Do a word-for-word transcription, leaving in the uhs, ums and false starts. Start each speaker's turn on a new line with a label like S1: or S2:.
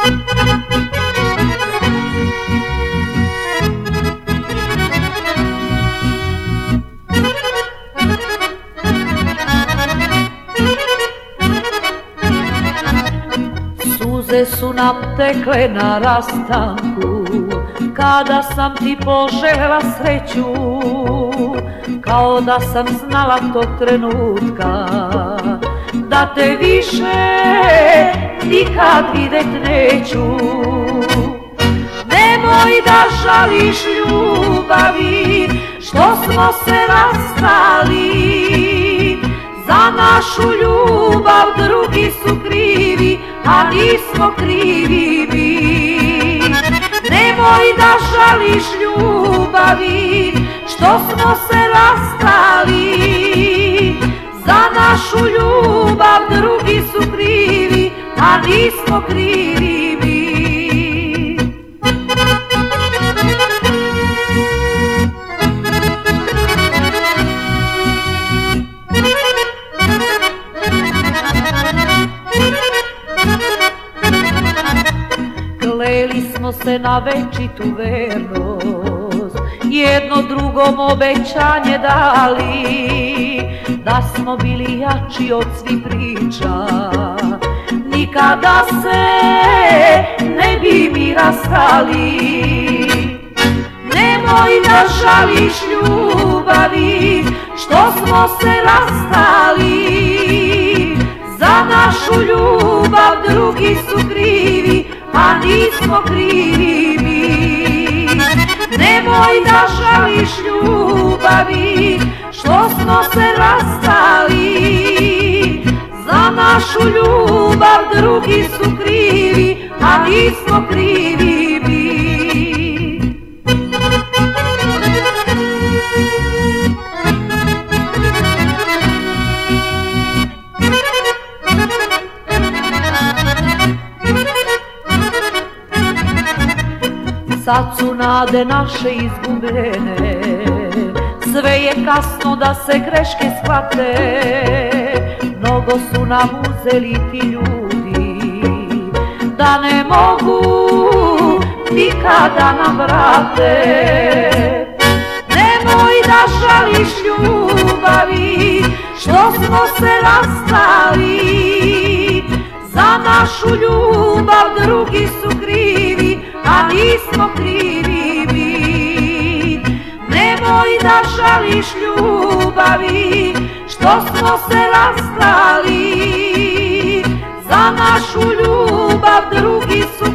S1: Suze su nam tekle na rastanku, kada sam ti poželjela sreću, kao da sam znala tog trenutka da te više nikad vidjet neću. Nemoj da žališ ljubavi što smo se rastali, za našu ljubav drugi su krivi, a nismo krivi mi. Nemoj da žališ ljubavi što smo se rastali, za našu ljubav drugi su krivi, a nismo krivi mi. Kleli smo se na večitu vernost, jedno drugom obećanje dali, da smo bili jači od svih priča, nikada se ne bi mi rastali. Nemoj da žališ ljubavi što smo se rastali, za našu ljubav drugi su krivi, a nismo krivi mi. Nemoj da žališ ljubavi što smo se rastali, za našu ljubav drugi su krivi, a nismo krivi mi. Sad su nade naše izgubljene, sve je kasno da se greške shvate, mnogo su nam uzeli ti ljudi, da ne mogu nikada nam vrate. Nemoj da žališ ljubavi što smo se rastali, za našu ljubav drugi su krivi, a nismo krivi mi. Nemoj da žališ ljubavi što smo se rastali, za našu ljubav drugi su